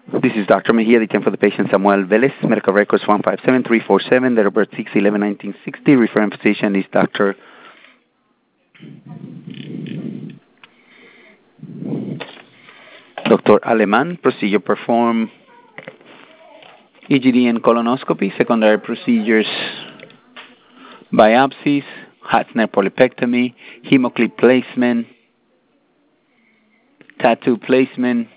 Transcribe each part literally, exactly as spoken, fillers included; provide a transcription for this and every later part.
This is Doctor Mejia, the time for the patient Samuel Velez, medical records one five seven three four seven, date of birth six eleven nineteen sixty, referring physician is Doctor Doctor Aleman. Procedure performed E G D and colonoscopy, secondary procedures, biopsies, Hatzner polypectomy, hemoclip placement, tattoo placement.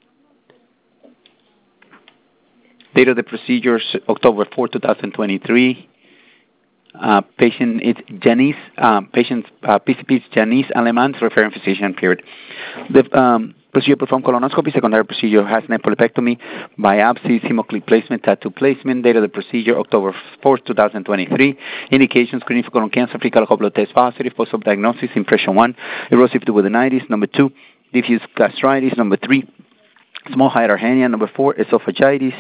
Date of the procedure, October fourth, two thousand twenty-three. Uh, patient is Janice, um, patient uh, P C P is Janice Alemans, referring physician, period. The um, procedure performed colonoscopy, secondary procedure, Hatzner polypectomy, biopsies, hemoclip placement, tattoo placement. Date of the procedure, October fourth, two thousand twenty-three. Indications, screening for colon cancer, fecal Hoplo test positive, post-op diagnosis, impression one, erosive duodenitis, number two, diffuse gastritis, number three, small hiatal hernia, number four, esophagitis.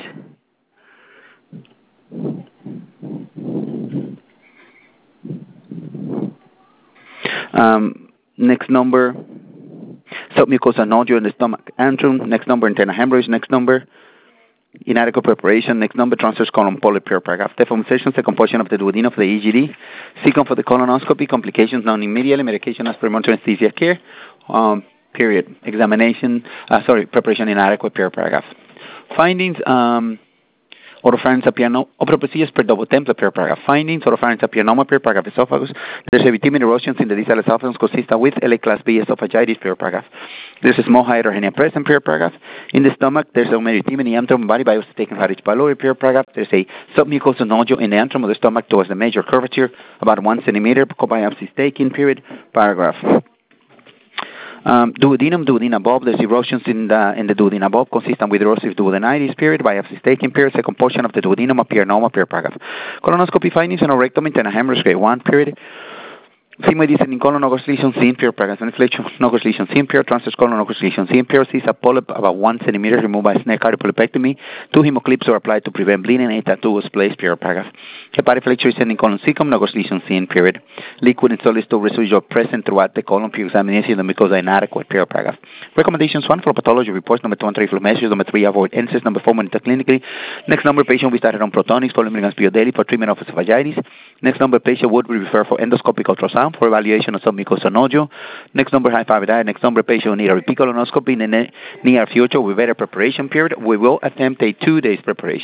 Um, next number, submucosal nodule in the stomach antrum. Next number, internal hemorrhage. Next number, inadequate preparation. Next number, transverse colon polyp, pure paragraph. Deformation, decomposition of the duodenum of the E G D. Second for the colonoscopy, complications known immediately, medication as premonitory anesthesia care. Um, period. Examination, uh, sorry, preparation inadequate, pure paragraph. Findings, um, oropharynx apianoma, opera procedures per double template, pure paragraph. Findings, oropharynx apianoma, pure paragraph, esophagus. There's a vitamin erosions in the distal esophagus consistent with L A class B esophagitis, pure paragraph. There's a small hiatal hernia present, pure paragraph. In the stomach, there's a merythema in the antrum, body biopsy taken for H. pylori, pure paragraph. There's a submucosal nodule in the antrum of the stomach towards the major curvature, about one centimeter, biopsy taken, period, paragraph. Um, duodenum, duodenum bulb, there's erosions in the in the duodenum bulb consistent with erosive duodenitis, period, biopsy taken, period, second portion of the duodenum appear normal, period, paragraph. Colonoscopy findings, anorectomy, internal hemorrhage, grade one, period. Sigmoid descending colon, nogos lesion, seen, period, paragraph. Inflection, nogos lesion, seen, period, transverse colon, nogos lesion, seen, period. Sees a polyp about one centimeter removed by snare cardiopolipectomy. Two hemoclips are applied to prevent bleeding. A tattoo was placed, period, paragraph. Hepatic flexure descending colon, cecum, nogos lesion, seen, period. Liquid and solid stool residual present throughout the colon, period, examination of the mucosa inadequate, period, paragraph. Recommendations, one, for pathology reports, number two, and three, for measures, number three, avoid N SAIDs, number four, monitor clinically. Next number, patient we started on protonics, polymeric daily for treatment of esophagitis. Next number, patient would be referred for endoscopic ultrasound for evaluation of submucosal nodule. Next number, high five diet. Next number, patient will need a repeat colonoscopy in the near future with better preparation period. We will attempt a two days preparation.